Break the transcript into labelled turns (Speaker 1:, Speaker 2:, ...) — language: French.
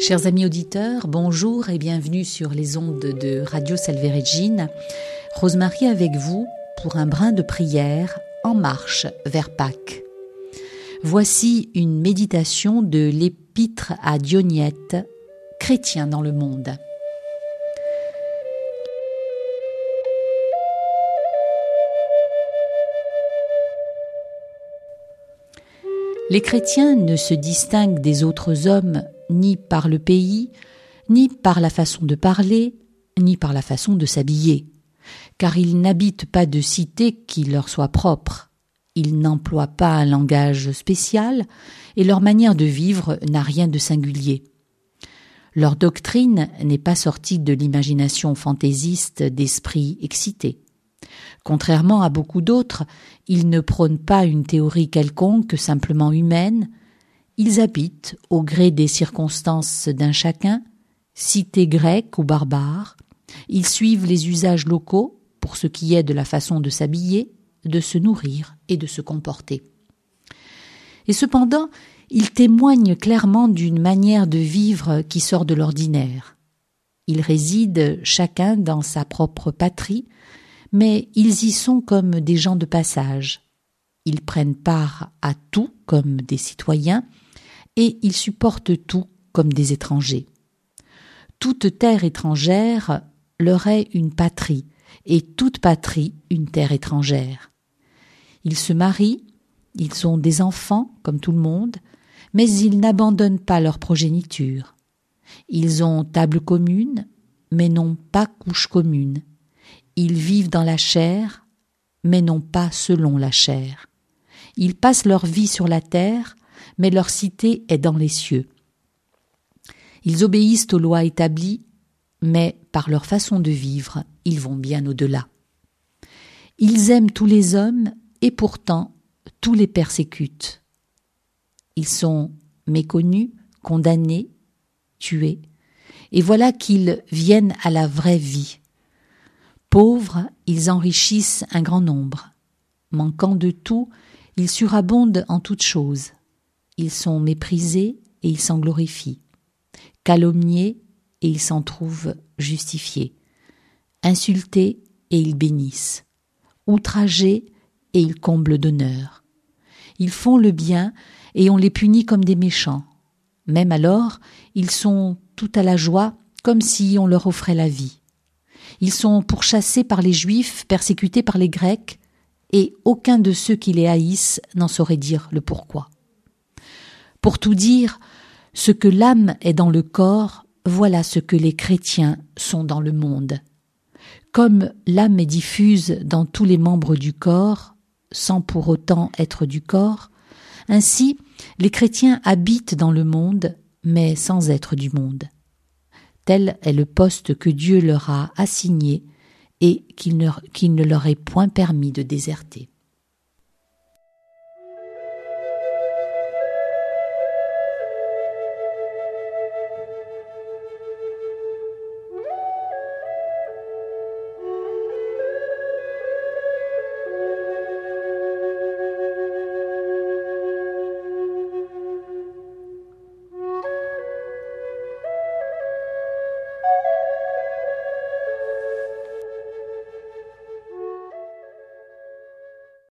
Speaker 1: Chers amis auditeurs, bonjour et bienvenue sur les ondes de Radio Salve Regina. Rosemarie avec vous pour un brin de prière en marche vers Pâques. Voici une méditation de l'épître à Dionyette, chrétien dans le monde. Les chrétiens ne se distinguent des autres hommes ni par le pays, ni par la façon de parler, ni par la façon de s'habiller, car ils n'habitent pas de cité qui leur soit propre. Ils n'emploient pas un langage spécial et leur manière de vivre n'a rien de singulier. Leur doctrine n'est pas sortie de l'imagination fantaisiste d'esprits excités. Contrairement à beaucoup d'autres, ils ne prônent pas une théorie quelconque, simplement humaine. Ils habitent, au gré des circonstances d'un chacun, cité grecque ou barbare. Ils suivent les usages locaux pour ce qui est de la façon de s'habiller, de se nourrir et de se comporter. Et cependant, ils témoignent clairement d'une manière de vivre qui sort de l'ordinaire. Ils résident chacun dans sa propre patrie, mais ils y sont comme des gens de passage. Ils prennent part à tout comme des citoyens et ils supportent tout comme des étrangers. Toute terre étrangère leur est une patrie et toute patrie une terre étrangère. Ils se marient, ils ont des enfants comme tout le monde, mais ils n'abandonnent pas leur progéniture. Ils ont table commune, mais n'ont pas couche commune. Ils vivent dans la chair, mais non pas selon la chair. Ils passent leur vie sur la terre, mais leur cité est dans les cieux. Ils obéissent aux lois établies, mais par leur façon de vivre, ils vont bien au-delà. Ils aiment tous les hommes et pourtant tous les persécutent. Ils sont méconnus, condamnés, tués, et voilà qu'ils viennent à la vraie vie. Pauvres, ils enrichissent un grand nombre. Manquant de tout, ils surabondent en toutes choses. Ils sont méprisés et ils s'en glorifient. Calomniés et ils s'en trouvent justifiés. Insultés et ils bénissent. Outragés et ils comblent d'honneur. Ils font le bien et on les punit comme des méchants. Même alors, ils sont tout à la joie comme si on leur offrait la vie. Ils sont pourchassés par les Juifs, persécutés par les Grecs, et aucun de ceux qui les haïssent n'en saurait dire le pourquoi. Pour tout dire, ce que l'âme est dans le corps, voilà ce que les chrétiens sont dans le monde. Comme l'âme est diffuse dans tous les membres du corps, sans pour autant être du corps, ainsi les chrétiens habitent dans le monde, mais sans être du monde. Tel est le poste que Dieu leur a assigné et qu'il ne leur est point permis de déserter.